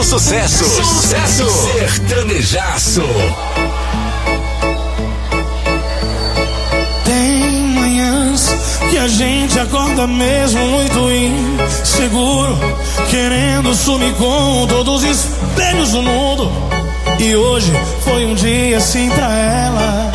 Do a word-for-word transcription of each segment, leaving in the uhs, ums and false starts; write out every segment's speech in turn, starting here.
nossos sucessos. Sucesso! Sertanejaço. Tem manhãs que a gente acorda mesmo muito inseguro, querendo sumir com todos os espelhos do mundo. E hoje foi um dia assim pra ela.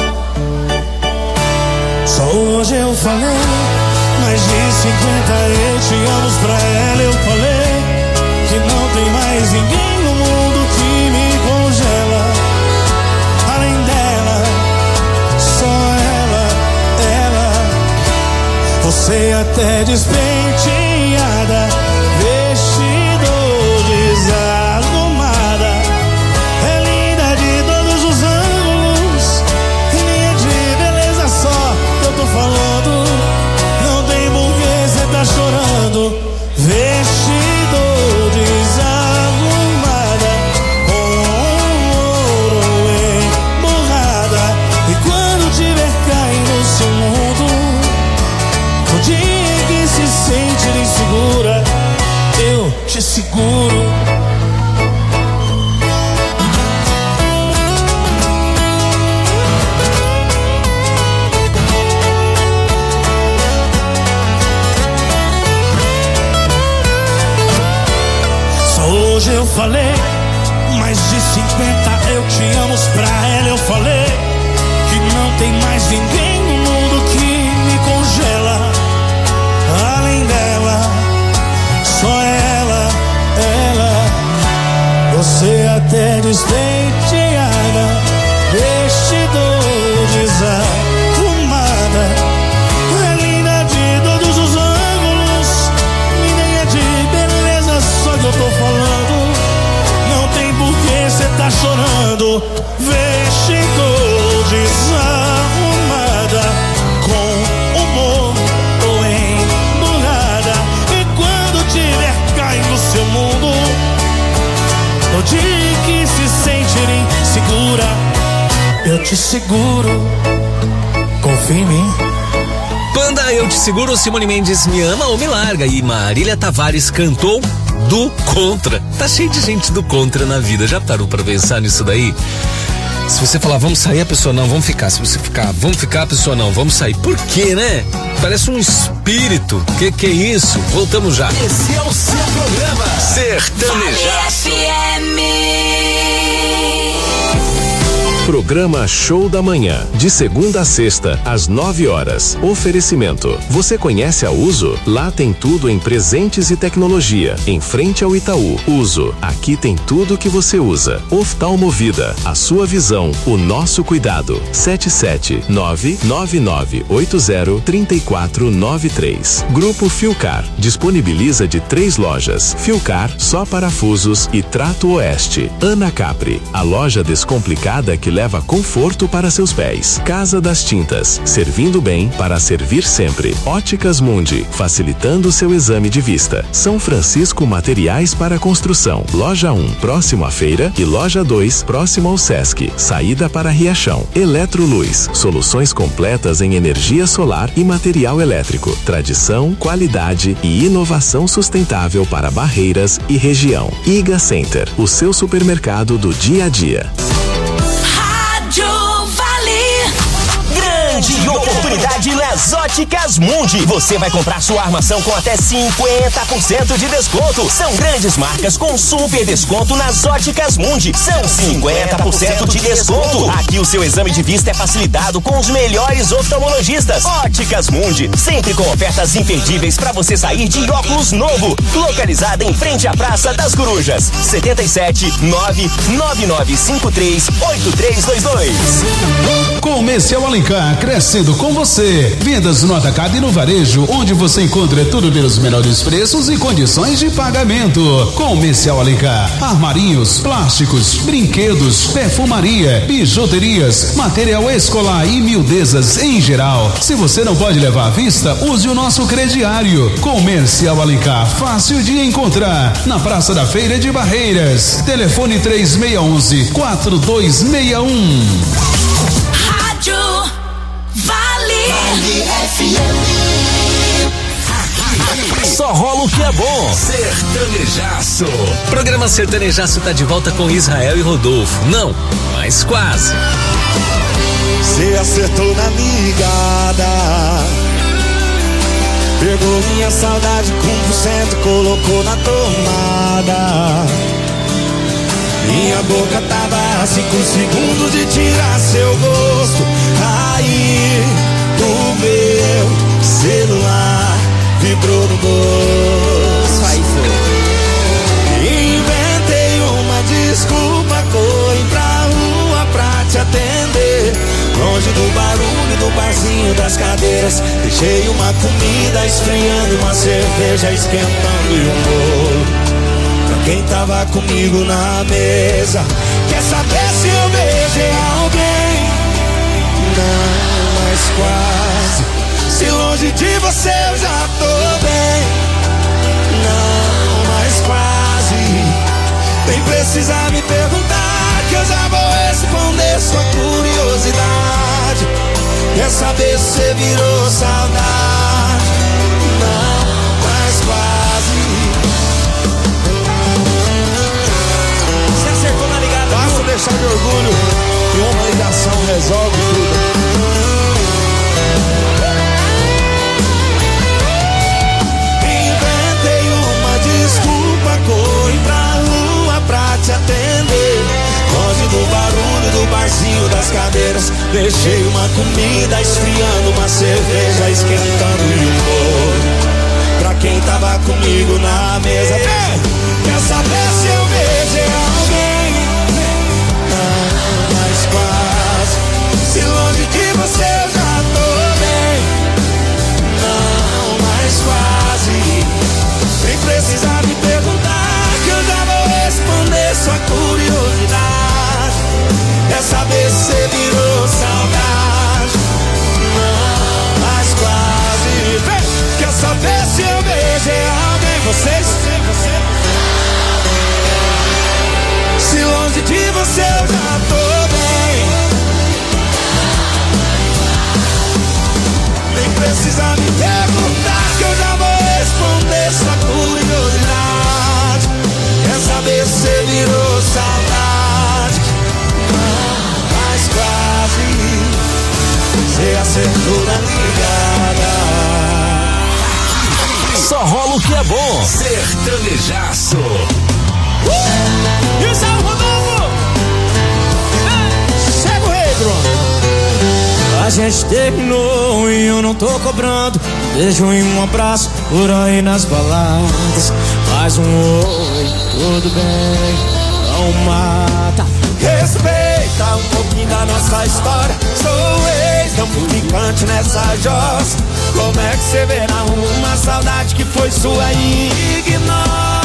Só hoje eu falei mais de cinquenta eu te amo pra ela. Eu falei que não tem mais ninguém no mundo que me congela. Além dela, só ela, ela. Você até despenteada, vestido desarrumada, é linda de todos os ângulos, linha de beleza só que eu tô falando. Não tem porquê cê tá chorando. Vestido desarrumada, com ouro emburrada. E quando tiver caindo no seu mundo, no dia que se sente insegura, eu te seguro. Hoje eu falei mais de cinquenta eu te amo pra ela. Eu falei que não tem mais ninguém no mundo que me congela. Além dela, só ela, ela. Você até despenteada, vestido desarrumada, é linda de todos os ângulos, linha de beleza só que eu tô falando. Cê tá chorando, vestido desarrumada, com humor ou emburrada. E quando tiver caindo no seu mundo, no dia que se sentir insegura, eu te seguro. Confia em mim. Banda Eu Te Seguro, Simone Mendes, Me Ama ou Me Larga. E Marília Tavares cantou do Contra. Tá cheio de gente do Contra na vida. Já parou pra pensar nisso daí? Se você falar vamos sair, a pessoa não, vamos ficar. Se você ficar, vamos ficar, a pessoa não, vamos sair. Por quê, né? Parece um espírito. Que que é isso? Voltamos já. Esse é o seu programa Sertanejaço. Programa Show da Manhã, de segunda a sexta, às nove horas. Oferecimento. Você conhece a Uso? Lá tem tudo em presentes e tecnologia. Em frente ao Itaú. Uso. Aqui tem tudo que você usa. Oftalmovida. A sua visão, o nosso cuidado. sete sete nove nove nove oito zero três quatro nove três. Grupo Filcar. Disponibiliza de três lojas. Filcar, só parafusos e Trato Oeste. Ana Capri. A loja descomplicada que leva conforto para seus pés. Casa das Tintas, servindo bem para servir sempre. Óticas Mundi, facilitando seu exame de vista. São Francisco Materiais para Construção. Loja um, próximo à feira, e Loja dois, próximo ao Sesc. Saída para Riachão. Eletroluz, soluções completas em energia solar e material elétrico. Tradição, qualidade e inovação sustentável para Barreiras e região. Iga Center, o seu supermercado do dia a dia. Grande oportunidade nas Óticas Mundi. Você vai comprar sua armação com até cinquenta por cento de desconto. São grandes marcas com super desconto nas Óticas Mundi. São cinquenta por cento de desconto. Aqui o seu exame de vista é facilitado com os melhores oftalmologistas. Óticas Mundi, sempre com ofertas imperdíveis para você sair de óculos novo. Localizada em frente à Praça das Corujas. sete sete nove nove nove cinco três oito três dois dois. Comercial Alencar, crescendo com você. Vendas no atacado e no varejo, onde você encontra tudo pelos menores preços e condições de pagamento. Comercial Alencar, armarinhos, plásticos, brinquedos, perfumaria, bijuterias, material escolar e miudezas em geral. Se você não pode levar à vista, use o nosso crediário. Comercial Alencar, fácil de encontrar, na Praça da Feira de Barreiras. Telefone três seis um um quatro dois seis um. Rádio Vale, vale F M. Só rola o que é bom. Sertanejaço. Programa Sertanejaço tá de volta com Israel e Rodolfo. Não, mas quase. Cê acertou na ligada, pegou minha saudade com um por cento, colocou na tomada. Minha boca tava a cinco segundos de tirar seu gosto. Aí o meu celular vibrou no bolso. Aí foi. Inventei uma desculpa, corri pra rua pra te atender. Longe do barulho do barzinho das cadeiras, deixei uma comida esfriando, uma cerveja esquentando e um bolo pra quem tava comigo na mesa. Quer saber se eu beijei alguém? Não, mas quase. Se longe de você eu já tô bem. Não, mas quase. Nem precisa me perguntar, que eu já vou responder sua curiosidade. Quer saber se você virou saudade? Não, mas quase. Você acertou na ligada. Basta deixar de orgulho que uma ligação resolve tudo. Inventei uma desculpa, corri pra rua pra te atender. Longe do barulho do barzinho das cadeiras, deixei uma comida esfriando, uma cerveja esquentando e um bolo pra quem tava comigo na mesa. Ei, quer saber se eu beijei alguém? Não, mas quase. Se longe de você eu já tô bem. Não, mas quase. Nem precisa me perguntar, que eu já vou responder sua curiosidade. Quer saber se você virou saudade? Não, mas quase. Vem. Quer saber se eu beijei alguém? Vocês? Se longe de você eu já tô bem. Nem precisa me perguntar, que eu já vou responder sua curiosidade. Quer saber se você virou saudade? Não, mas quase. Você acertou na ligada. Só rola o que é bom. Sertanejaço. Uh! Isso é o Rodolfo! Chega o rei, Bruno. A gente terminou e eu não tô cobrando um beijo e um abraço por aí nas baladas. Mais um oi, tudo bem, não mata. Respeita um pouquinho da nossa história. Sou ex, não fui picante nessa jossa. Como é que você vê na rua uma saudade que foi sua e ignora?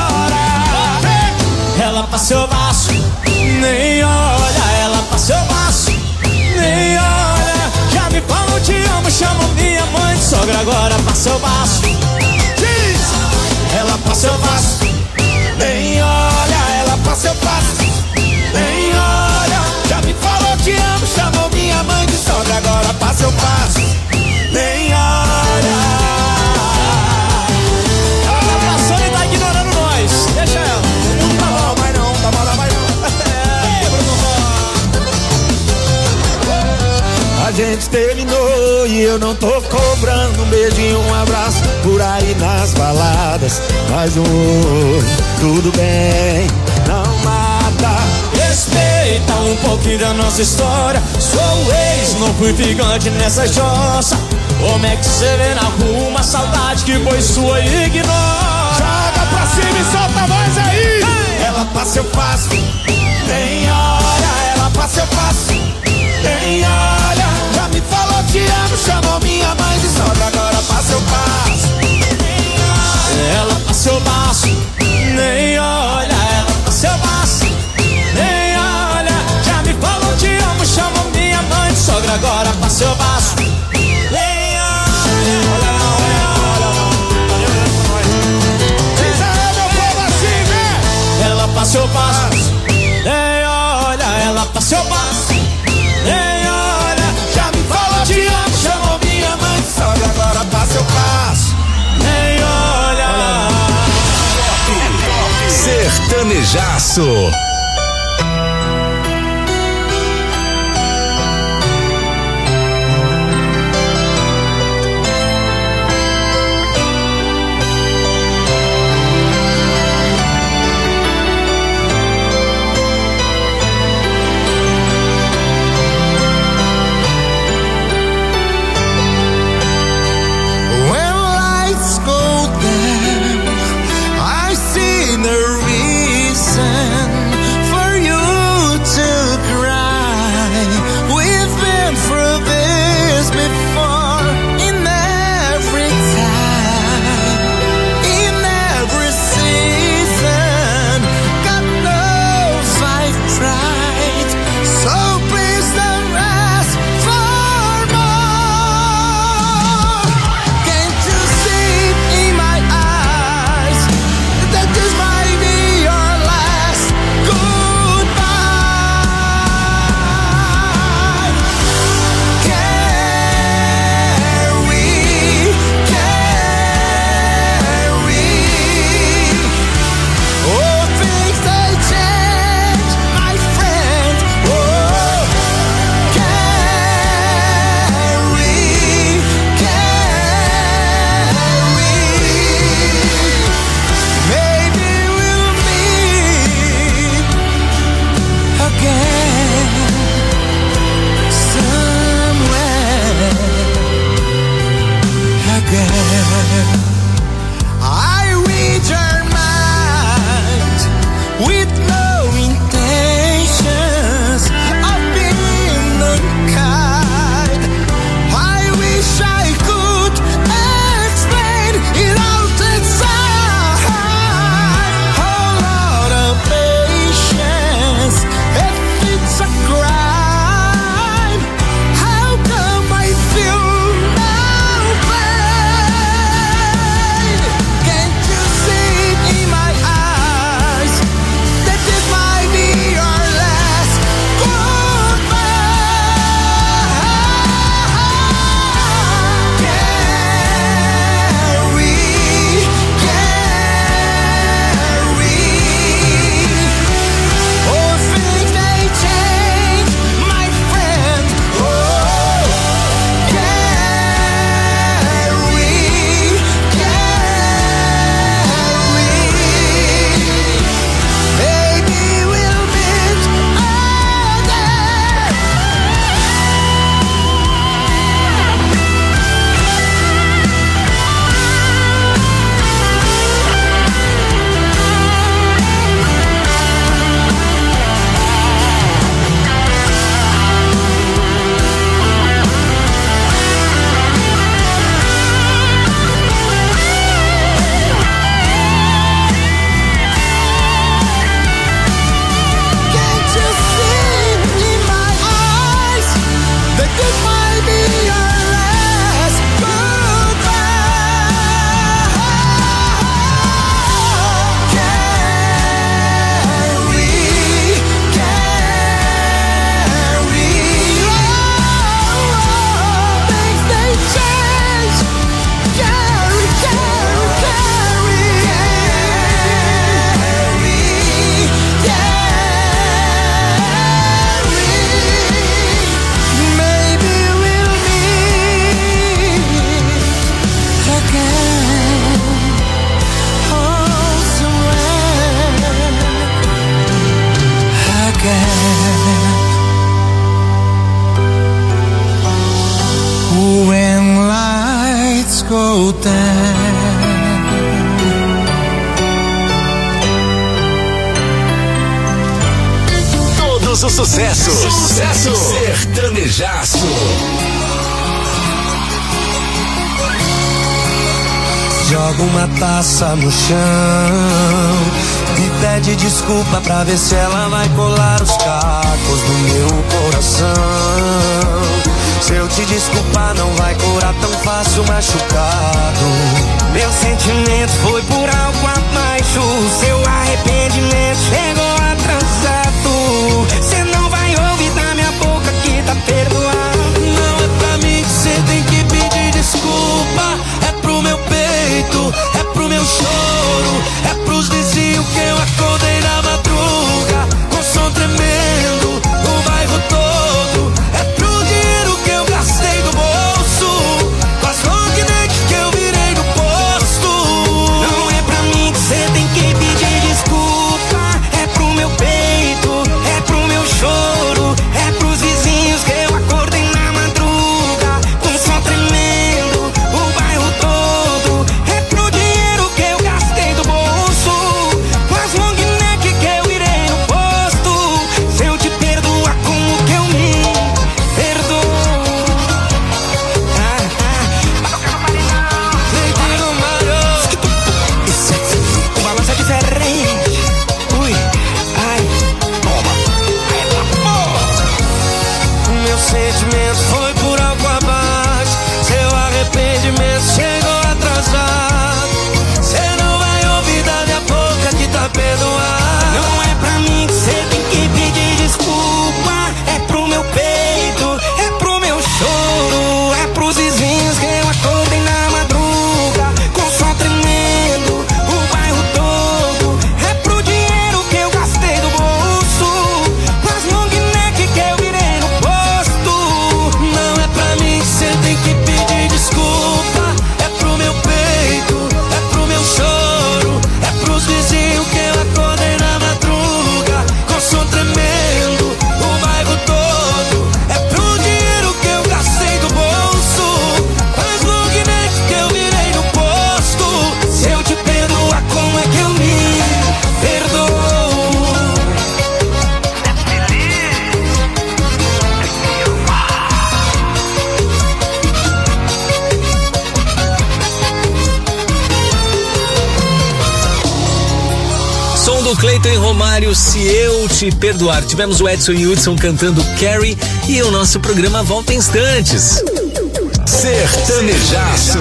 Ela passou baixo, nem olha. Ela passou baixo, nem olha. Já me falou te amo, chamou minha mãe de sogra. Agora passou baixo. Ela passou baixo, nem olha. Ela passou baixo, nem olha. Já me falou te amo, chamou minha mãe de sogra. Agora passou baixo, nem olha. Ela tá passando e tá ignorando nós. Deixa ela. Não tá bom, vai não, tá bom, vai não. A gente terminou e eu não tô cobrando um beijo e um abraço por aí nas baladas. Mais um oi, tudo bem, não mata. Respeita um pouquinho da nossa história. Sou ex, não fui gigante nessa jossa. Como é que você vê na rua uma saudade que foi sua e ignora? Joga pra cima e solta a voz aí. Ela passa, eu passo, nem olha. Ela passa, eu passo, nem olha. Já me falou te amo, chamou minha mãe de sogra. Agora passa, eu passo, nem olha. Ela passa, eu passo, nem olha. Ela passa, eu passo, nem olha. Já me falou te amo, chamou minha mãe de sogra. Agora passa, eu passo, nem olha. Olha não, olha não, olha não. Diz aí, meu povo, assim, né? Ela passa, eu passo, nem olha. Ela passa, eu passo, nem olha. Já me falou te amo, chamou minha mãe de sogra. Agora passa, eu passo, nem olha. sucesso. Todos os sucessos. Sucesso. Sertanejaço. Joga uma taça no chão e pede desculpa pra ver se ela vai colar os cacos do meu coração. Se eu te desculpar não vai curar tão fácil machucado. Meu sentimento foi por algo abaixo. Seu arrependimento chegou atrasado. Cê não vai ouvir da minha boca que tá perdoado. Não é pra mim que cê tem que pedir desculpa. É pro meu peito, é pro meu choro, é pros vizinhos que eu acordei na madrugada. do Cleiton e Romário, Se Eu Te Perdoar. Tivemos o Edson e Hudson cantando Carrie e o nosso programa volta em instantes. Sertanejaço.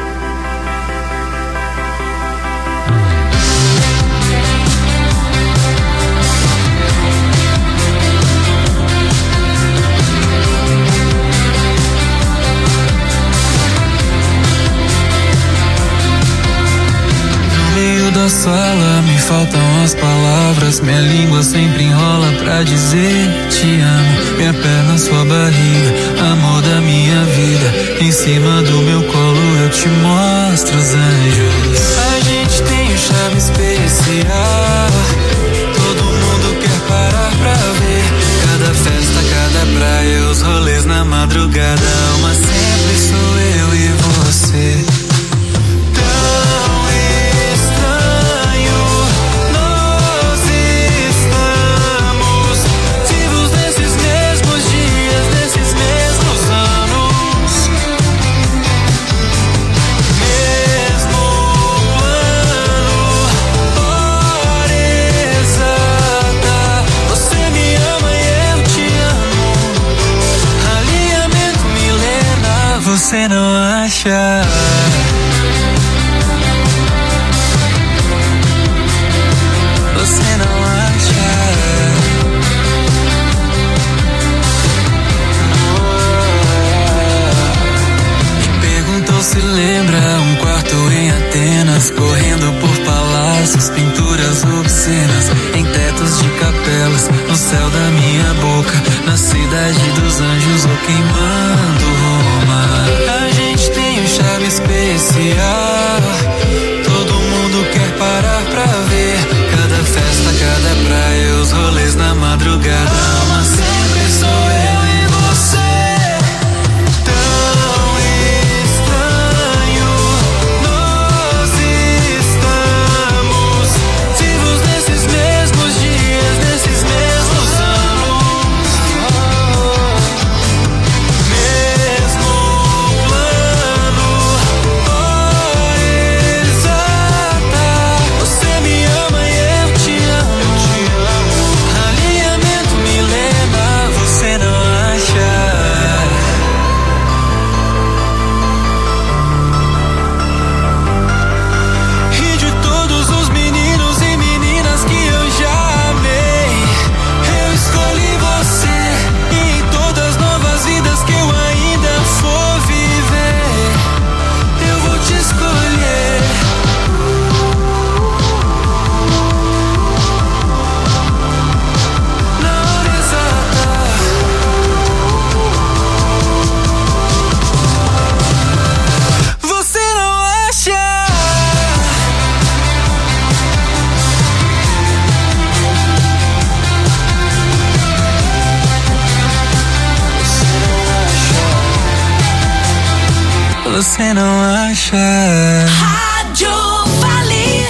Da sala me faltam as palavras, minha língua sempre enrola pra dizer te amo. Minha perna, sua barriga, amor da minha vida, em cima do meu colo eu te mostro os anjos. A gente tem um charme especial, todo mundo quer parar pra ver. Cada festa, cada praia, os rolês na madrugada, uma sempre sou eu e você. Você não acha? Você não acha? Me perguntou se lembra um quarto em Atenas, correndo por palácios, pinturas obscenas, em tetos de capelas, no céu da minha boca, na cidade dos anjos ou queimando Roma. A gente tem um charme especial, todo mundo quer parar pra ver. Cada festa, cada praia, os rolês na madrugada, mas sempre sou eu e você. Tão estranho, nós estamos vivos nesses mesmos dias, nesses mesmos anos. Mesmo plano, hora exata. Você me ama e eu te amo. Alinhamento me lembra, você não acha? E de todos os meninos e meninas que eu já amei, eu escolhi você. E em todas as novas vidas que eu ainda for viver, eu vou te escolher. Na hora exata. Você não acha? Você não acha? Rádio Vale.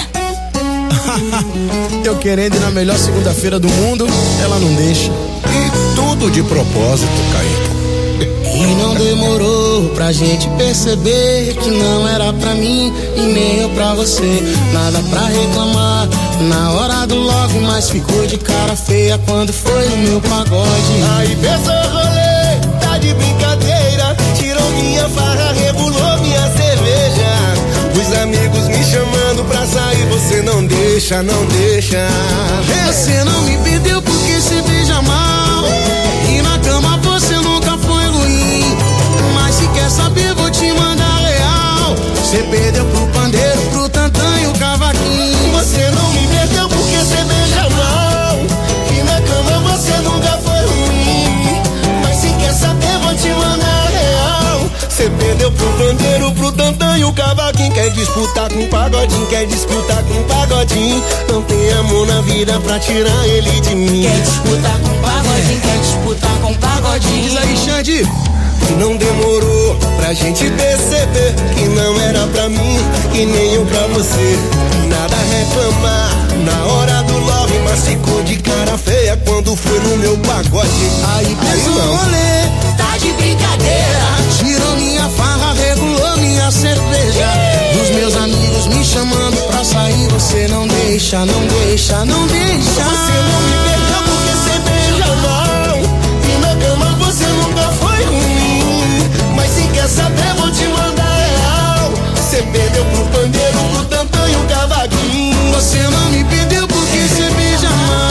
Eu querendo ir na melhor segunda-feira do mundo, ela não deixa. E tudo de propósito, Caíto. E não demorou pra gente perceber que não era pra mim e nem eu pra você. Nada pra reclamar na hora do love, mas ficou de cara feia quando foi no meu pagode. Aí pensou rolê, tá de brincadeira, tirou minha farra, regulou minha cerveja. Os amigos me chamando pra sair, você não deixa, não deixa. Você não me perdeu porque se beija mal, e na cama você nunca foi ruim. Mas se quer saber, vou te mandar real. Você perdeu pro pandeiro, pro tantã e o cavaquinho. Você não me perdeu porque você beija mal, e na cama você nunca foi ruim. Mas se quer saber, vou te mandar real. Você perdeu pro pandeiro, pro tantã e o cavaquinho. Quer disputar com o pagodinho, quer disputar com o pagodinho. Não tem amor na vida pra tirar ele de mim. Quer disputar com o pagodinho, quer disputar com o pagodinho. Diz aí, Xande. Não demorou pra gente perceber que não era pra mim e nem eu pra você. Nada a reclamar na hora do love, mas ficou de cara feia quando foi no meu pagode. Aí pensou não. rolê, Tá de brincadeira. tirou minha farra, regulou minha cerveja. Dos meus amigos me chamando pra sair, você não deixa, não deixa. deixa, não deixa. Você não me perdeu porque você beija mal. E na cama você nunca foi ruim. Mas se quer saber, vou te mandar real. Você perdeu pro pandeiro, pro tantão e o cavaquinho. Você não me perdeu porque você beija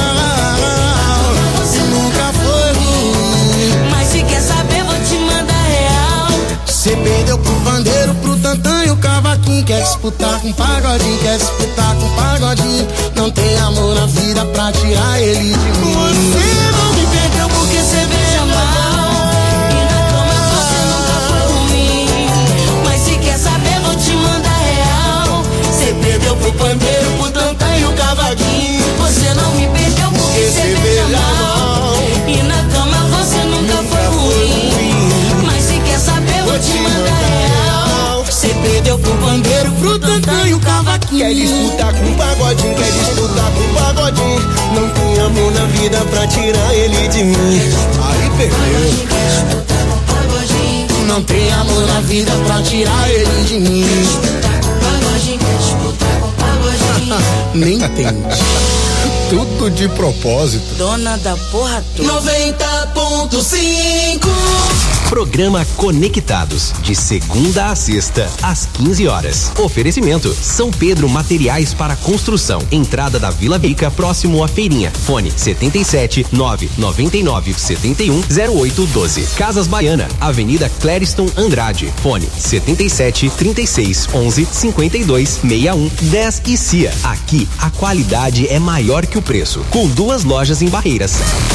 mal. Você nunca foi ruim. Mas se quer saber, vou te mandar real. Você perdeu pro pandeiro, pro tantão e o cavaquinho. Quer disputar com pagodinho, quer disputar com pagodinho. Não tem amor na vida pra tirar ele de mim. Você não me perdeu porque você beija mal. E na cama você nunca foi ruim. Mas se quer saber, vou te mandar real. Você perdeu pro pandeiro, pro tantão e o cavaquinho. Você não me perdeu porque você beija mal. E na cama você nunca foi ruim. Mas se quer saber, vou te mandar real. Você perdeu pro pandeiro, pro tantão e o cavaquinho. Quer disputar com o pagodinho, quer disputar com o pagodinho. Não tem amor na vida pra tirar ele de mim. Aí perdeu. Quer disputar com o pagodinho. Não tem amor na vida pra tirar ele de mim. Quer disputar com o pagodinho. Quer disputar com o pagodinho. Nem entende. Tudo de propósito. Dona da porra toda. noventa ponto cinco. Programa Conectados, de segunda a sexta, às quinze horas. Oferecimento: São Pedro Materiais para Construção. Entrada da Vila Rica, próximo à Feirinha. Fone setenta e sete, nove nove nove, setenta e um, zero oito doze. Casas Baiana, Avenida Clériston Andrade. Fone setenta e sete, trinta e seis, onze, cinquenta e dois, sessenta e um, dez e C I A. Aqui, a qualidade é maior que o preço. Com duas lojas em Barreiras.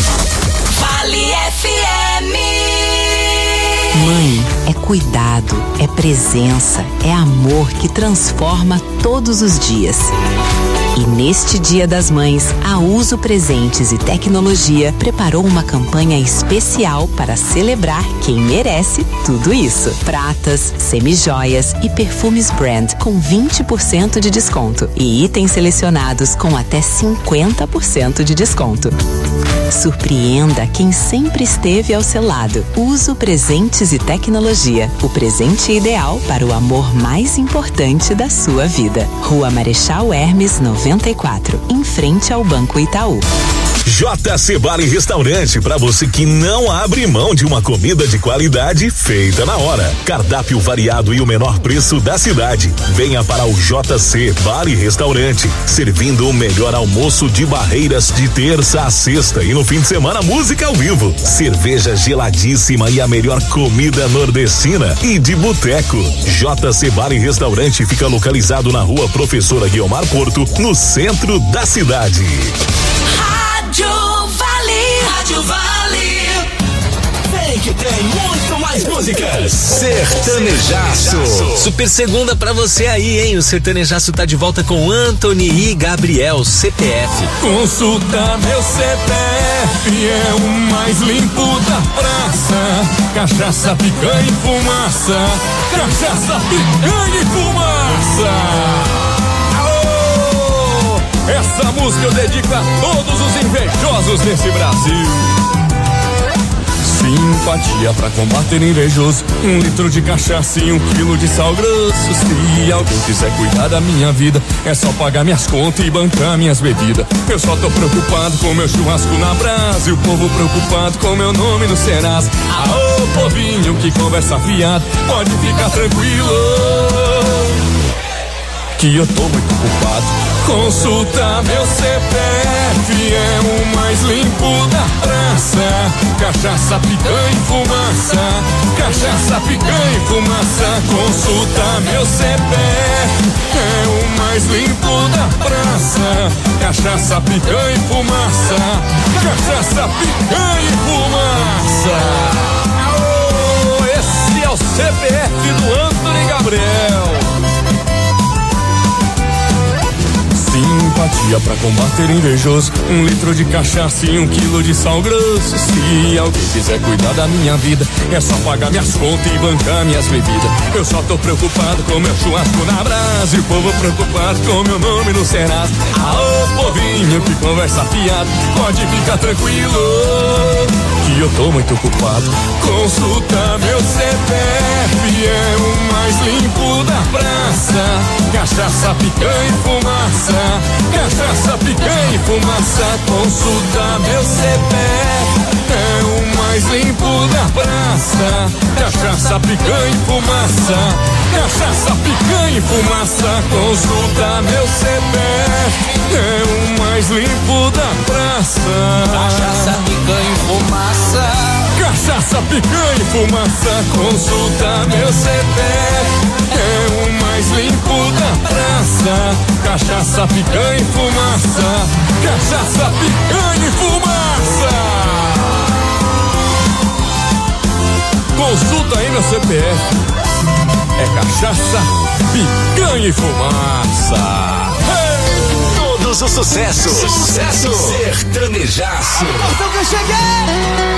Vale F M. Mãe é cuidado, é presença, é amor que transforma todos os dias. E neste Dia das Mães, a Uso Presentes e Tecnologia preparou uma campanha especial para celebrar quem merece tudo isso. Pratas, semijoias e perfumes brand com vinte por cento de desconto e itens selecionados com até cinquenta por cento de desconto. Surpreenda quem sempre esteve ao seu lado. Uso Presentes e Tecnologia, o presente ideal para o amor mais importante da sua vida. Rua Marechal Hermes noventa e quatro, em frente ao Banco Itaú. J C Bar e Restaurante, para você que não abre mão de uma comida de qualidade feita na hora. Cardápio variado e o menor preço da cidade. Venha para o J C Bar e Restaurante, servindo o melhor almoço de Barreiras de terça a sexta e no fim de semana música ao vivo, cerveja geladíssima e a melhor comida nordestina e de boteco. J C Bar e Restaurante fica localizado na Rua Professora Guiomar Porto, no centro da cidade. Rádio Vale. Rádio Vale. Vem que tem muito mais músicas. Sertanejaço. Super segunda pra você aí, hein? O Sertanejaço tá de volta com Anthony e Gabriel, C P F. Consulta meu C P F, é o mais limpo da praça. Cachaça, picanha e fumaça. Cachaça, picanha e fumaça. Essa música eu dedico a todos os invejosos desse Brasil. Simpatia pra combater invejoso, um litro de cachaça e um quilo de sal grosso. Se alguém quiser cuidar da minha vida, é só pagar minhas contas e bancar minhas bebidas. Eu só tô preocupado com meu churrasco na brasa e o povo preocupado com meu nome no Serasa. Aô, povinho que conversa fiado, pode ficar tranquilo que eu tô muito ocupado. Consulta meu C P F, é o mais limpo da praça. Cachaça, picanha e fumaça. Cachaça, picanha e fumaça. Consulta meu C P F, é o mais limpo da praça. Cachaça, picanha e fumaça. Cachaça, picanha e fumaça. Oh, esse é o C P F do Anthony Gabriel. Simpatia pra combater invejoso, um litro de cachaça e um quilo de sal grosso. Se alguém quiser cuidar da minha vida, é só pagar minhas contas e bancar minhas bebidas. Eu só tô preocupado com meu churrasco na brasa e o povo preocupado com meu nome no Serasa. Aô, povinho que conversa fiado, pode ficar tranquilo que eu tô muito ocupado. Consulta meu C P F, é o mais limpo da praça. Cachaça, picanha e fumaça. fumaça. Cachaça, picanha e fumaça, consulta meu C P F. É o mais limpo da praça. Cachaça, picanha e fumaça. Cachaça, picanha e fumaça, consulta meu C P F. É o mais limpo da praça. Cachaça, picanha e fumaça. Cachaça, picanha e fumaça, consulta meu C P F. É o mais limpo da praça. Cachaça, picanha e fumaça. Cachaça, picanha e fumaça. Consulta aí meu C P F. É cachaça, picanha e fumaça. Hey! Todos os sucessos. Sucesso. Sertanejaço. Então que eu cheguei.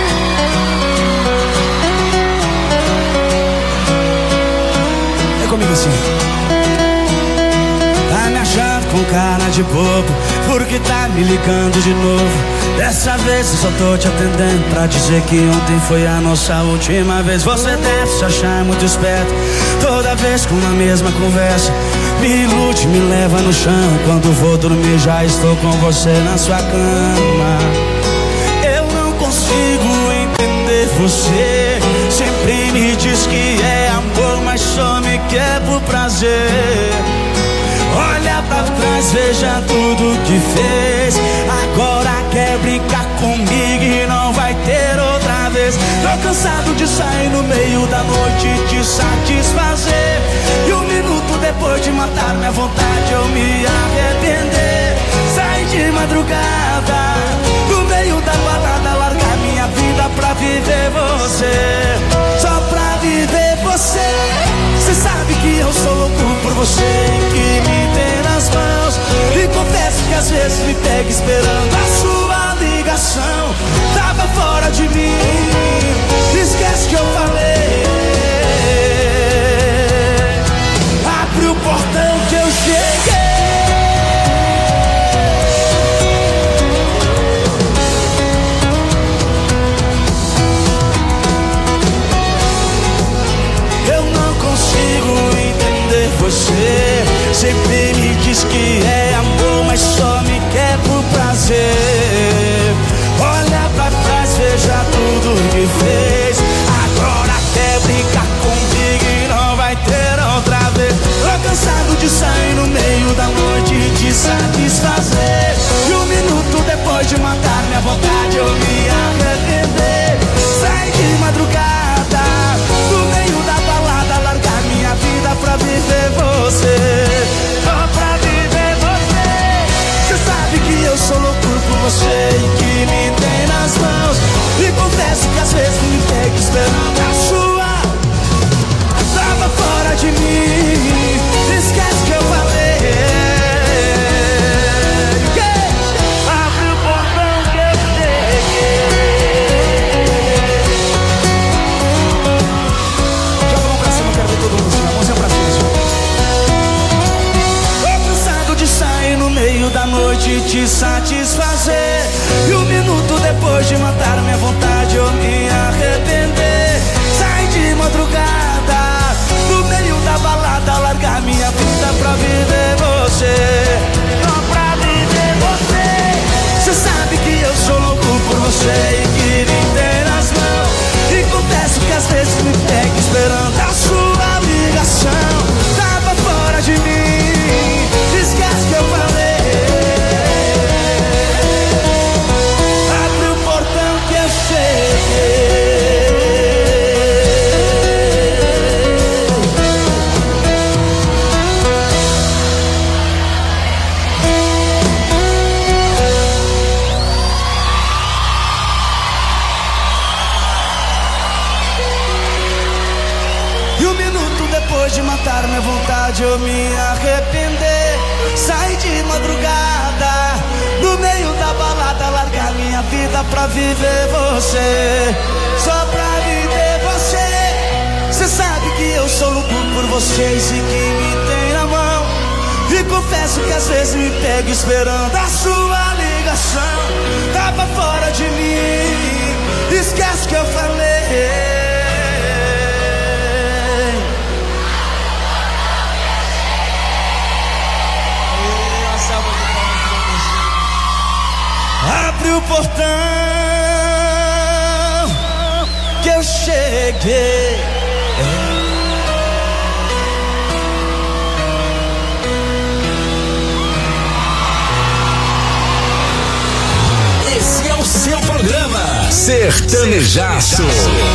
É comigo assim. Tá me achando com cara de bobo, porque tá me ligando de novo. Dessa vez eu só tô te atendendo pra dizer que ontem foi a nossa última vez. Você deve se achar muito esperto, toda vez com a mesma conversa. Me ilude, me leva no chão. Quando vou dormir já estou com você na sua cama. Eu não consigo entender você. Sempre me diz que é amor, mas só me quer por prazer. Olha pra trás, veja tudo que fez. Agora quer brincar comigo e não vai ter outra vez. Tô cansado de sair no meio da noite e te satisfazer. E um minuto depois de matar minha vontade eu me arrepender. Sair de madrugada, no meio da balada, largar minha vida pra viver você. Só pra viver você. Cê sabe que eu sou louco por você e que me tem nas mãos. E confesso que às vezes me pega esperando a sua ligação. Tava fora de mim, esquece que eu falei. Abre o portão que eu cheguei. Você sempre me diz que é amor, mas só me quer por prazer. Olha pra trás, veja tudo que fez. Agora quer brincar comigo e não vai ter outra vez. Tô cansado de sair no meio da noite e te satisfazer. E um minuto depois de matar minha vontade eu me arrepender. Sai de madrugada, no meio da balada, largar minha vida pra viver você. Só pra viver você. Cê sabe que eu sou louco por você e que me tem nas mãos. E confesso que às vezes me pego esperando a sua. Tava fora de mim, esquece que eu falei. Abre o portão que eu cheguei. Joga a mão pra cima, eu quero ver todo mundo assim, a mãozinha pra cima. Tô cansado de sair no meio da noite e te satisfazer. E um minuto depois de matar minha vontade eu me arrepender. Sai de madrugada, no meio da balada, largar minha vida pra viver você. Só pra viver você. Cê sabe que eu sou louco por você e que me tem nas mãos. E confesso que às vezes me pega esperando a sua ligação. Tava fora de mim, esquece que eu falei. Abre o portão que eu cheguei. E um minuto depois de matar minha vontade eu me arrepender. Sair de madrugada, no meio da balada, largar minha vida pra viver você. Só pra viver você. Cê sabe que eu sou louco por vocês e que me tem na mão. E confesso que às vezes me pego esperando a sua ligação. Tava fora de mim, esquece que eu falei. Esse é o seu programa Sertanejaço.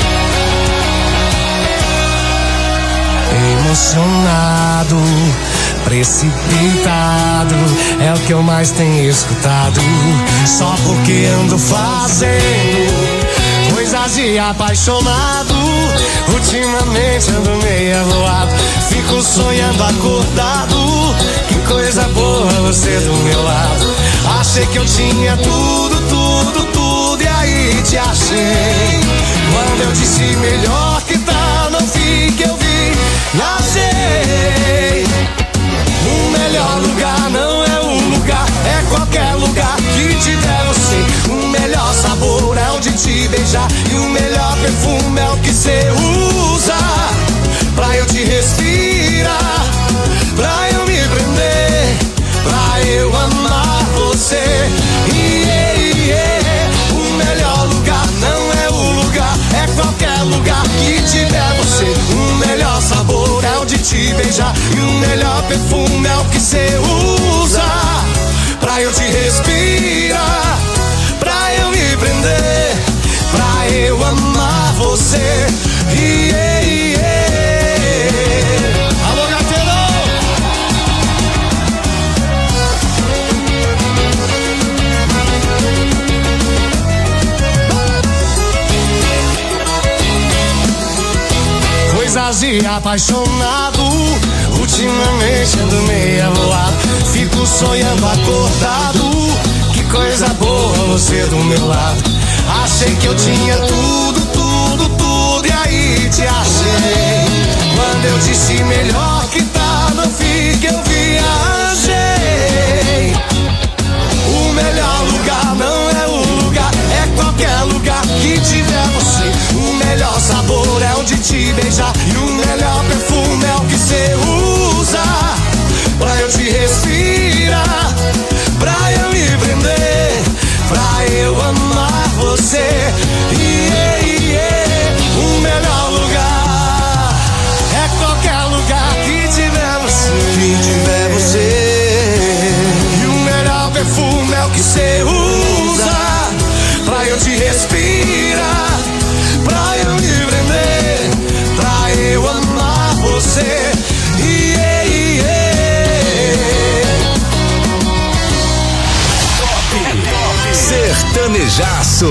Emocionado, precipitado, é o que eu mais tenho escutado. Só porque ando fazendo coisas de apaixonado. Ultimamente ando meio avoado, fico sonhando acordado. Que coisa boa você do meu lado. Achei que eu tinha tudo, tudo, tudo, e aí te achei. Quando eu disse melhor que tá, não fique, eu vi. Achei. O melhor lugar não é um lugar, é qualquer lugar que tiver você. O melhor sabor é onde te beijar, e o melhor perfume é o que cê usa. Pra eu te respirar, pra eu me prender, pra eu amar você. Yeah, yeah. O melhor lugar não é o lugar, é qualquer lugar que tiver você. O melhor sabor é o de te beijar, e o melhor perfume é o que cê usa. Pra eu te respirar, pra eu me prender, pra eu amar você. Yeah, yeah. Alô, gateiro! Coisas de apaixonado, ultimamente ando meio avoado, fico sonhando acordado. Que coisa boa você do meu lado. Achei que eu tinha tudo, tudo, tudo, e aí te achei. Quando eu disse melhor que tá, não fique, eu viajei. O melhor lugar não é o lugar, é qualquer lugar que tiver você. O melhor sabor é o de te beijar, e o melhor perfume é o que cê usa. Pra eu te respirar, pra eu me prender, pra eu amar você. Yeah, yeah. O melhor lugar é qualquer lugar que tiver você. Que tiver você. E o melhor perfume é o que cê usa. Pra eu te respirar, pra eu me prender, pra eu amar você. Yeah, yeah. Sertanejaço.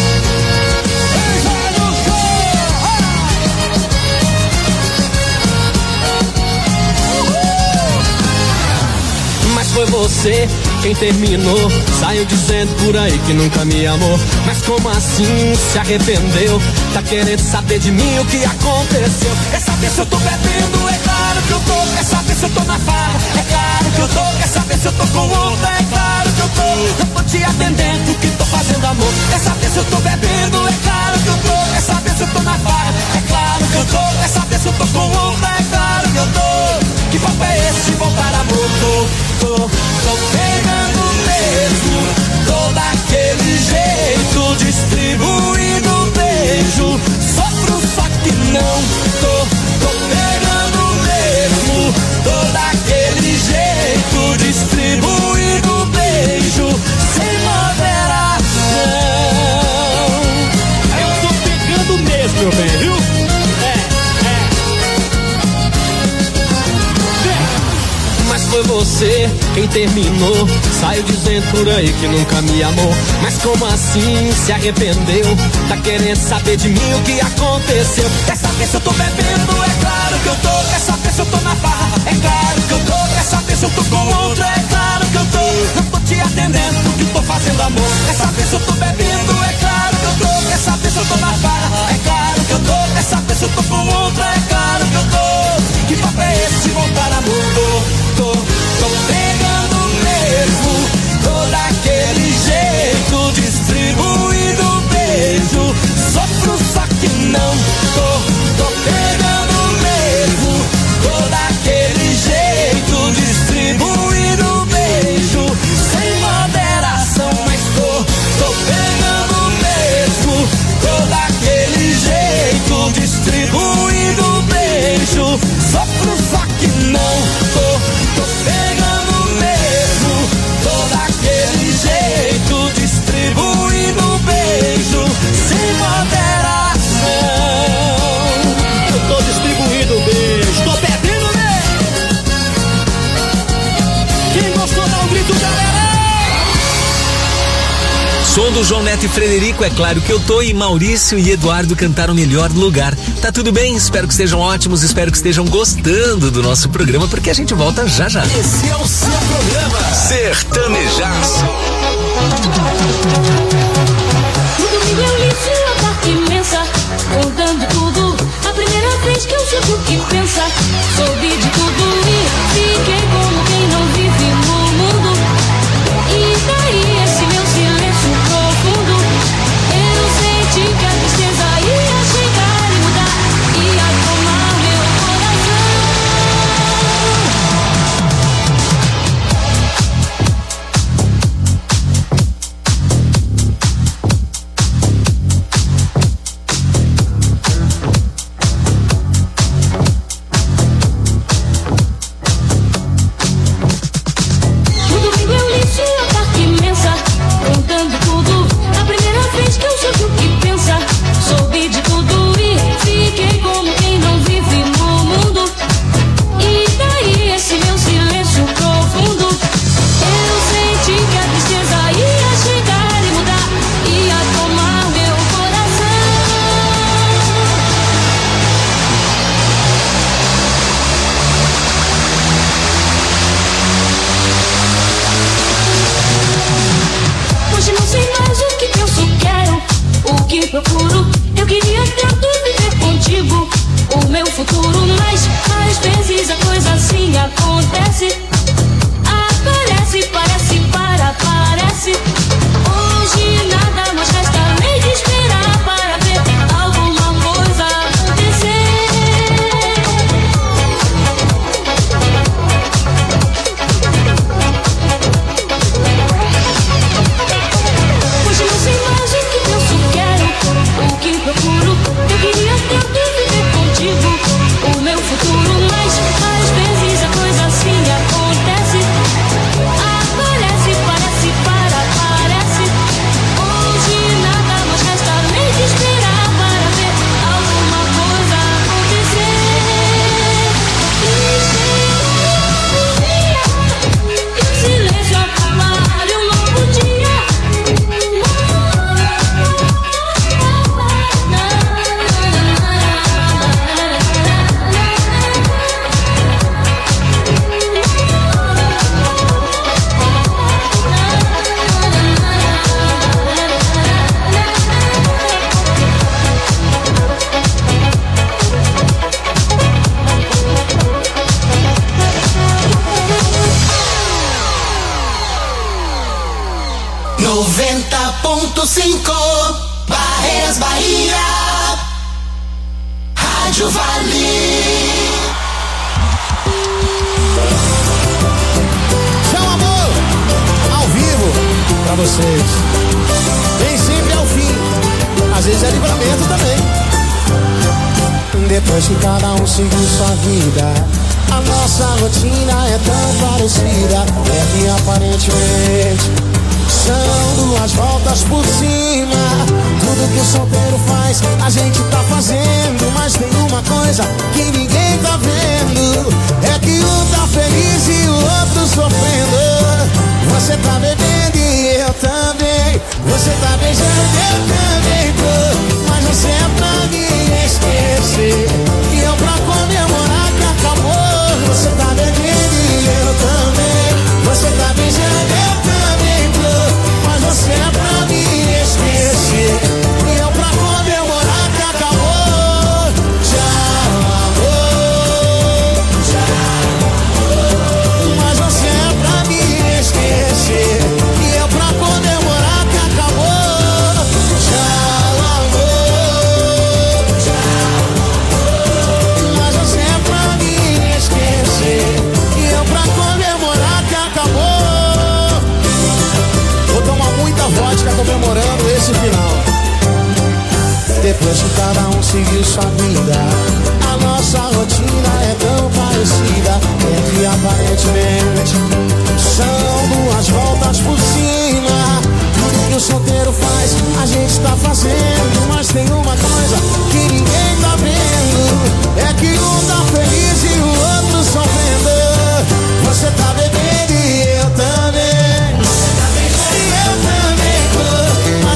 Mas foi você quem terminou, saiu dizendo por aí que nunca me amou. Mas como assim se arrependeu? Tá querendo saber de mim o que aconteceu? Quer saber se eu tô bebendo? É claro que eu tô. Quer saber se eu tô na farra? É claro que eu tô. Quer saber se eu tô com outra? É claro que eu tô. Não tô te atendendo que tô fazendo amor. Quer saber se eu tô bebendo? É claro que eu tô. Quer saber se eu tô na farra? É claro que eu tô. Quer saber se eu tô com outra? É claro que eu tô. Que papo é esse de voltar amor? Tô, tô, tô pegando mesmo, tô daquele jeito, distribuindo beijo. Sofro só que não tô, tô pegando mesmo, tô daquele jeito, distribuindo beijo, sem moderação. Eu tô pegando mesmo, meu bem, viu? Mas foi você quem terminou, saiu dizendo por aí que nunca me amou. Mas como assim se arrependeu? Tá querendo saber de mim o que aconteceu? Quer saber se eu tô bebendo? É claro que eu tô. Quer saber se eu tô na farra? É claro que eu tô. Quer saber se eu tô com outra? É claro que eu tô. Não tô te atendendo porque tô fazendo amor. Quer saber se eu tô bebendo? É claro que eu tô. Quer saber se eu tô na farra? É claro que eu tô. Quer saber se eu tô com outra? É claro que eu tô. Que papo é esse de voltar amor? Tô, tô, tô pegando mesmo, tô daquele jeito, distribuindo beijo. Sofro só que não tô, tô pegando mesmo, mundo, João Neto e Frederico, é claro que eu tô, e Maurício e Eduardo cantaram Melhor Lugar. Tá tudo bem? Espero que estejam ótimos, espero que estejam gostando do nosso programa, porque a gente volta já já. Esse é o seu programa Sertanejaço. No domingo eu li sua carta imensa, contando tudo. A primeira vez que eu soube o que pensa, soube de tudo e fiquei como quem não vive no mundo. E daí esse meu silêncio profundo, eu senti que a tristeza ia chegar e mudar, ia tomar meu procuro. Eu queria tanto viver contigo o meu futuro, mas às vezes a coisa assim acontece. Aparece, parece, para, parece. Hoje nada mais resta nem de esperar para ver alguma coisa acontecer. Hoje não sei mais o que penso, quero, o que procuro. Eu queria tanto viver contigo o meu futuro, mas às vezes a coisa assim acontece. Aparece, parece, para, parece. Hoje nada mais resta nem de esperar para ver alguma coisa acontecer. E o silêncio acabar e um novo dia. noventa ponto cinco Barreiras, Bahia. Rádio Vale. Tchau, amor, ao vivo pra vocês. Nem sempre é o fim, às vezes é livramento também. Depois que cada um seguiu sua vida, a nossa rotina é tão parecida. É que aparentemente são duas voltas por cima. Tudo que o solteiro faz, a gente tá fazendo. Mas tem uma coisa que ninguém tá vendo, é que um tá feliz e o outro sofrendo. Você tá bebendo e eu também. Você tá beijando e eu também tô. Mas você é pra me esquecer e eu pra comemorar que acabou. Você tá bebendo e eu também. Você tá beijando e eu também tô. Mas você é pra me esquecer e eu pra comemorar que acabou. Tchau, amor. Tchau, amor. Mas você é pra me esquecer e eu pra comemorar que acabou. Tchau, amor. Tchau, amor. Mas você é pra me esquecer e eu pra comemorar que acabou. Vou tomar muita vodka comemorando esse final. Depois que cada um seguiu sua vida, a nossa rotina é tão parecida. É que aparentemente são duas voltas por cima. Tudo que o solteiro faz, a gente tá fazendo. Mas tem uma coisa que ninguém tá vendo, é que um tá feliz e o outro sofrendo. Você tá bebendo e eu também. Você tá bebendo e eu também tô.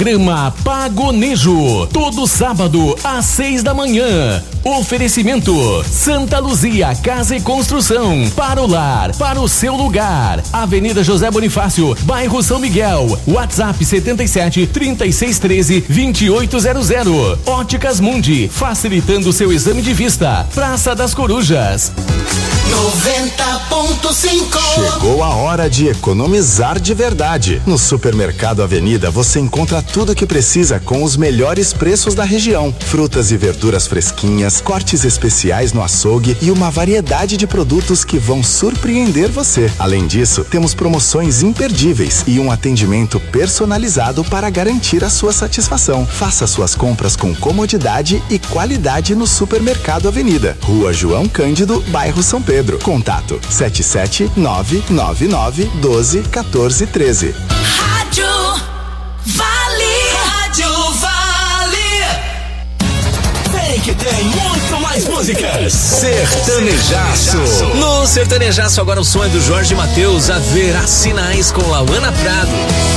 Programa Pagonejo, todo sábado às seis da manhã. Oferecimento Santa Luzia Casa e Construção, para o lar, para o seu lugar. Avenida José Bonifácio, bairro São Miguel. WhatsApp setenta e sete, trinta e seis, treze, vinte e oito zero zero. Óticas Mundi, facilitando seu exame de vista. Praça das Corujas. noventa ponto cinco. Chegou a hora de economizar de verdade. No Supermercado Avenida você encontra tudo o que precisa com os melhores preços da região. Frutas e verduras fresquinhas, cortes especiais no açougue e uma variedade de produtos que vão surpreender você. Além disso, temos promoções imperdíveis e um atendimento personalizado para garantir a sua satisfação. Faça suas compras com comodidade e qualidade no Supermercado Avenida. Rua João Cândido, bairro São Pedro. Contato sete sete nove nove nove um dois um quatro um três. Rádio Vale. Rádio Vale. Vem que tem muito mais músicas. Sertanejaço. No Sertanejaço agora o som é do Jorge Mateus, Haverá Sinais com Lauana Prado.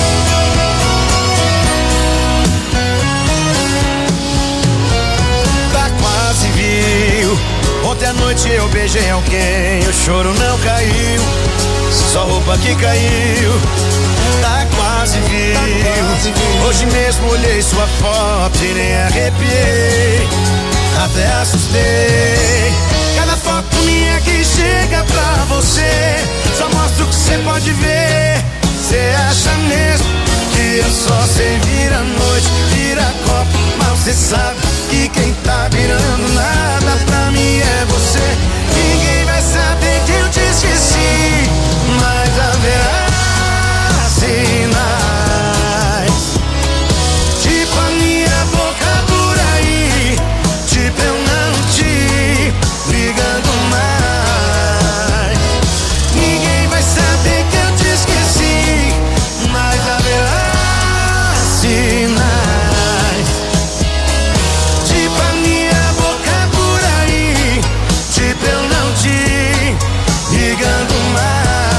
Tá quase viu. Ontem à noite eu beijei alguém, o choro não caiu, só roupa que caiu. Tá quase viu. Hoje mesmo olhei sua foto e nem arrepiei, até assustei. Cada foto minha que chega pra você só mostra o que você pode ver. Cê acha mesmo que eu só sei vir à noite, vira copo, mas cê sabe que quem tá virando nada pra mim é você. Ninguém vai saber que eu te esqueci, mas haverá sinais, tipo a minha boca por aí, tipo eu não te ligando mais. Ninguém vai saber que eu te esqueci, mas haverá sinais, tipo a minha boca por aí, tipo eu não te ligando mais.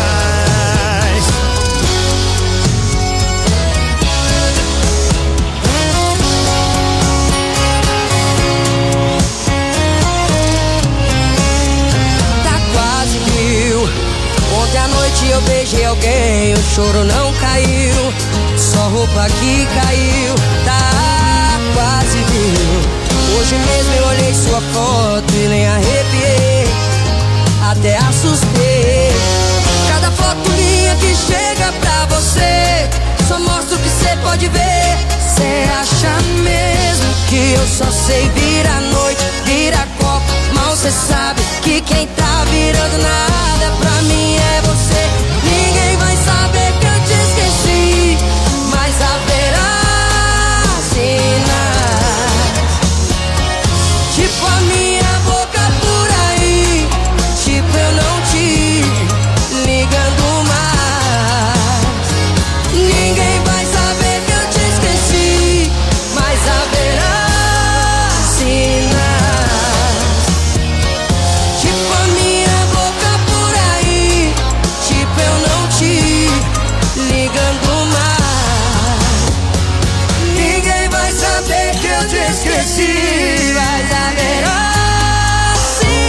Tá quase mil. Ontem à noite eu beijei alguém, o choro não caiu, só roupa que caiu. Tá quase mil. Hoje mesmo eu olhei sua foto e nem arrepiei, até assustei. Cada foto minha que chega pra você só mostra o que cê pode ver. Cê acha mesmo que eu só sei vir à noite, vira copo, mal cê sabe que quem tá virando nada pra mim é você. Ninguém vai saber que eu te esqueci, mas haverá sinais, tipo a minha boca por aí, tipo eu não te ligando mais. Ninguém vai saber que eu te esqueci, mas haverá sinais, tipo a minha boca por aí, tipo eu não te ligando mais. Ninguém vai saber que eu te esqueci, mas haverá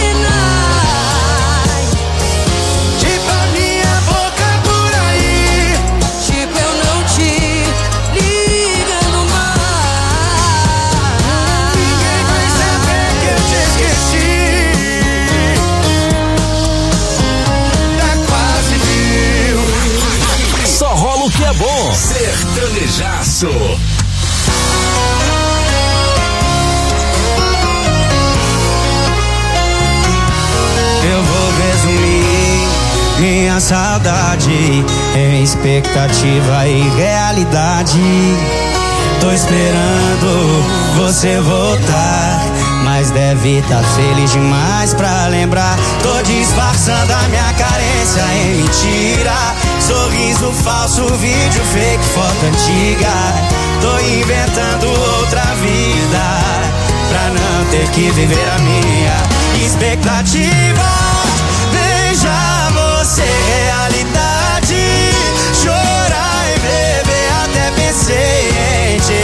sinais, Tipo a minha boca por aí, tipo eu não te ligando mais. ninguém vai saber que eu te esqueci. Tá quase viu. Só rola o que é bom. Sertanejaço. Eu vou resumir minha saudade em expectativa e realidade. Tô esperando você voltar, mas deve tá feliz demais pra lembrar. Tô disfarçando a minha carência em mentira, sorriso falso, vídeo fake, foto antiga. Tô inventando outra vida pra não ter que viver a minha expectativa. Veja você, realidade, chorar e beber, até pensei em te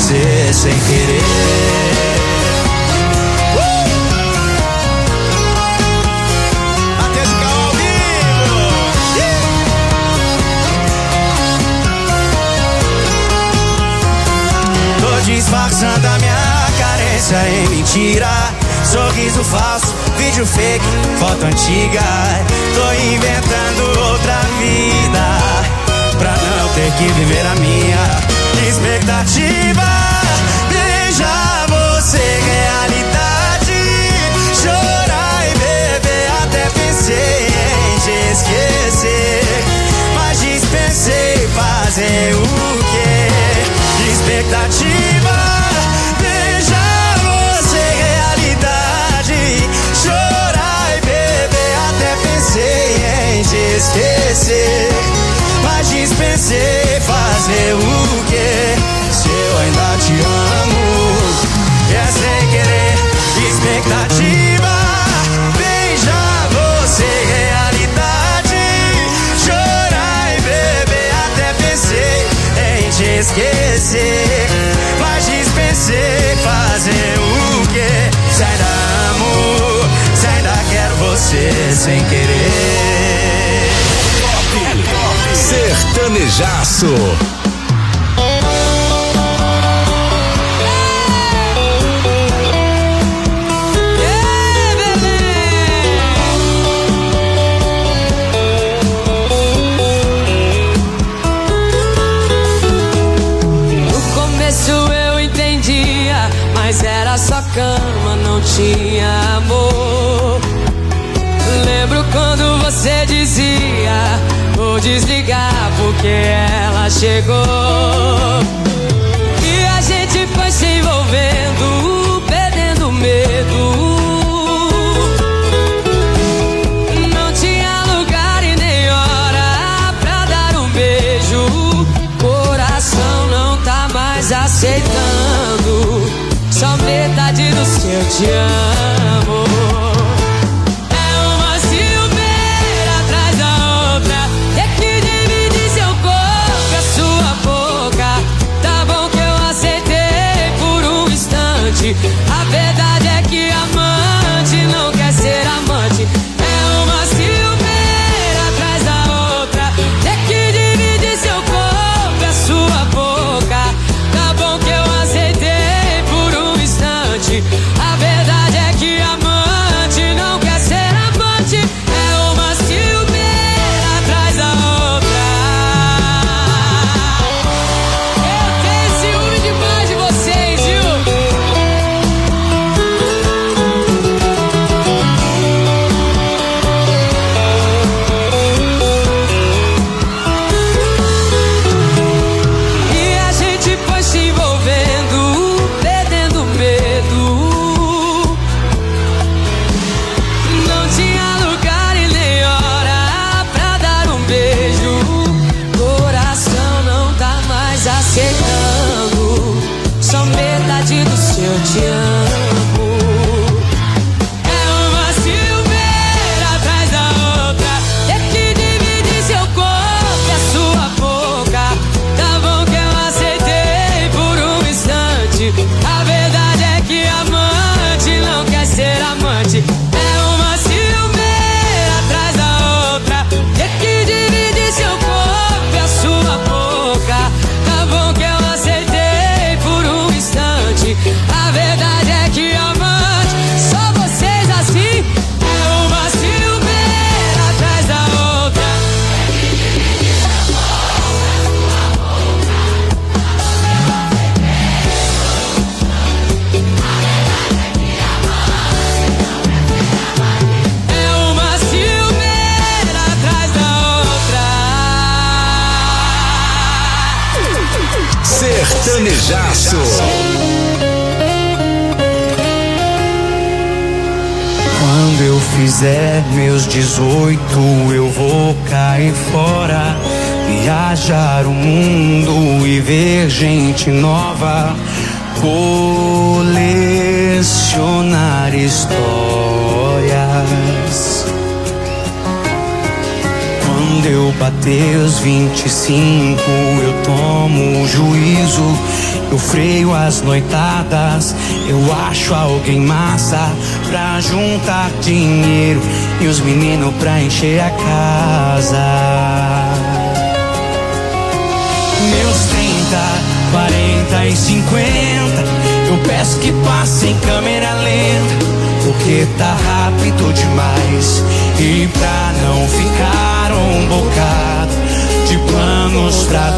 você sem querer. Disfarçando a minha carência em mentira. Sorriso falso, vídeo fake, foto antiga. Tô inventando outra vida pra não ter que viver a minha expectativa. Veja você, realidade. Chorar e beber, até pensei em te esquecer, mas dispensei fazer o quê? Expectativa, veja você, realidade. Chorar e beber, até pensei em te esquecer, mas dispensei fazer o quê? Se eu ainda te amo, é sem querer. Expectativa, veja você, realidade. Chorar e beber, até pensei em te esquecer, mas dispensei fazer o quê? Se ainda amo, se ainda quero você sem querer. Sertanejaço. Era só cama, não tinha amor. Lembro quando você dizia: vou desligar porque ela chegou. E a gente foi se envolvendo, perdendo medo. Não tinha lugar e nem hora pra dar um beijo. Coração não tá mais aceitando só metade do seu te amo. É uma ciumeira atrás da outra, ter que dividir seu corpo e a sua boca. Tá bom que eu aceitei por um instante. A verdade é que amante não quer ser amante. É uma ciumeira atrás da outra, ter que dividir seu corpo e a sua boca. Tá bom que eu aceitei. A verdade é que amante não quer ser amante. É uma ciumeira atrás da outra. Eu tenho ciúme demais de vocês, viu? E a gente foi se envolvendo, perdendo medo. Aceitando só metade do seu te amo. É uma ciumeira atrás da outra, ter que dividir seu corpo e a sua boca. Tá bom que eu aceitei por um instante. A verdade é que amante não quer ser amante. É uma ciumeira atrás da outra, ter que dividir seu corpo e a sua boca. Tá bom que eu aceitei por um instante. A verdade é que amante, só vocês assim. É uma ciumeira atrás da outra. É uma ciumeira atrás da outra. Sertanejaço. Quando eu fizer meus dezoito, eu vou cair fora, viajar o mundo e ver gente nova, colecionar histórias. Quando eu bater os vinte e cinco, eu tomo juízo. Eu freio as noitadas, eu acho alguém massa pra juntar dinheiro e os meninos pra encher a casa. Meus trinta, quarenta e cinquenta, eu peço que passe em câmera lenta, porque tá rápido demais. E pra não ficar um bocado de planos pra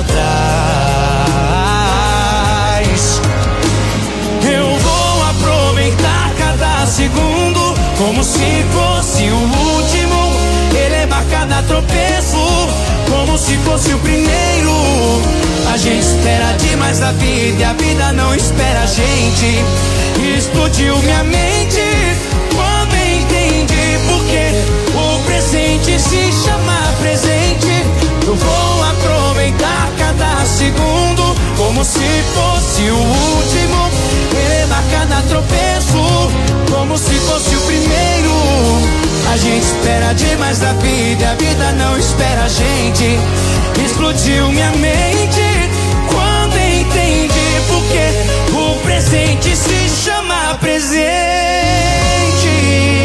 trás, eu vou aproveitar cada segundo como se fosse o último, elevar cada tropeço como se fosse o primeiro. A gente espera demais da vida e a vida não espera a gente. Explodiu minha mente quando entendi porque o presente se chama presente. Eu vou aproveitar cada segundo como se fosse o último, elevar cada tropeço como se fosse o primeiro. A gente espera demais da vida e a vida não espera a gente. Explodiu minha mente quando entendi porque o presente se chama presente.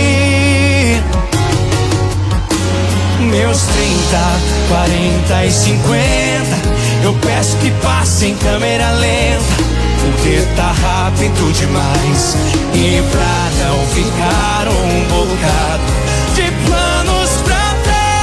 Meus trinta, quarenta e cinquenta, eu peço que passe em câmera lenta, porque tá rápido demais. E pra não ficar um bocado de planos pra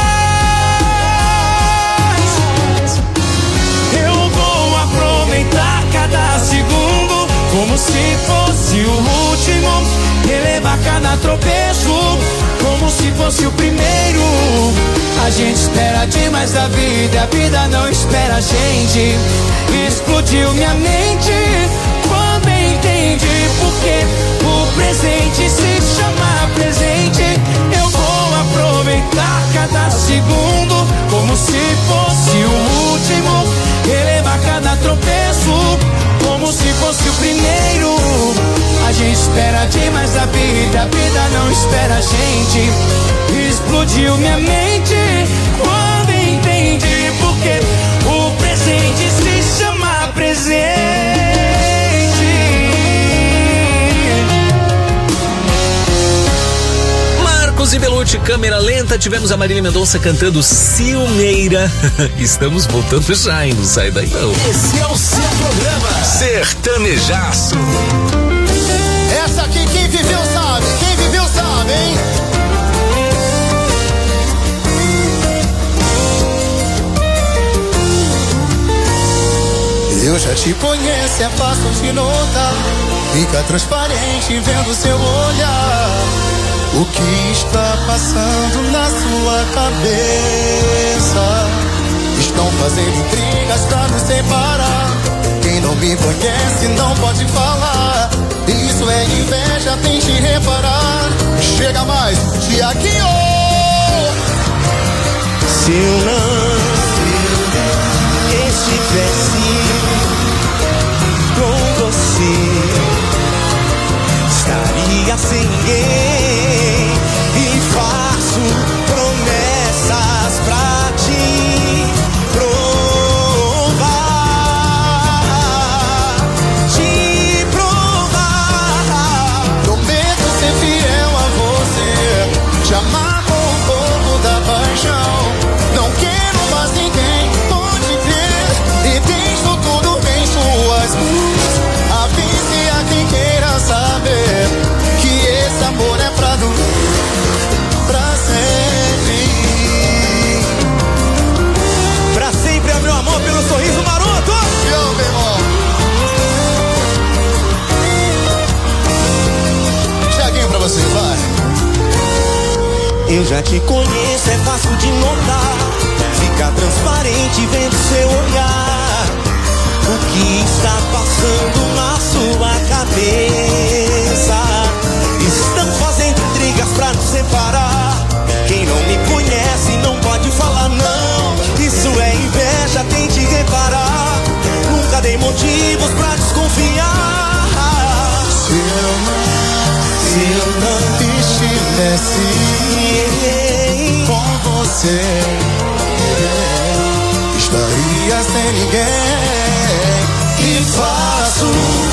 trás, eu vou aproveitar cada segundo como se fosse o último, elevar cada tropeço como se fosse o primeiro. A gente espera demais da vida e a vida não espera a gente. Explodiu minha mente quando entendi porque o presente se chama presente. Eu vou aproveitar cada segundo como se fosse o último, elevar cada tropeço como se fosse o primeiro. A gente espera demais da vida, a vida não espera a gente. Explodiu minha mente quando entendi porque o presente se chama presente. Marcos e Belucci, câmera lenta. Tivemos a Marília Mendonça cantando Ciumeira. Estamos voltando já, hein? Não sai daí não. Esse é o seu programa Sertanejaço. Essa aqui quem viveu sabe, quem viveu sabe, hein? Eu já te conheço, é fácil de notar. Fica transparente vendo seu olhar. O que está passando na sua cabeça? Estão fazendo intrigas pra nos separar. Quem não me conhece não pode falar. Isso é inveja, tente reparar. Chega mais, Tiaguinho! Se eu não estivesse com você, estaria sem ninguém. E faço promessas pra te provar, te provar. Prometo ser fiel a você, te amar com um pouco da paixão. Não quero mais ninguém, pode ver. E deixo tudo em suas mãos. Avise a quem queira saber que esse amor é pra durar, pra sempre. Pra sempre é meu amor pelo sorriso maroto. Eu, meu irmão. Tiaguinho pra você, vai. Eu já te conheço, é fácil de notar. Fica transparente vendo seu olhar. O que está passando na sua cabeça? Estão fazendo intrigas pra nos separar. Quem não me conhece não pode falar não. Isso é inveja, tente reparar. Nunca dei motivos pra desconfiar. Se eu não, se eu não estivesse com você, estaria sem ninguém. E faço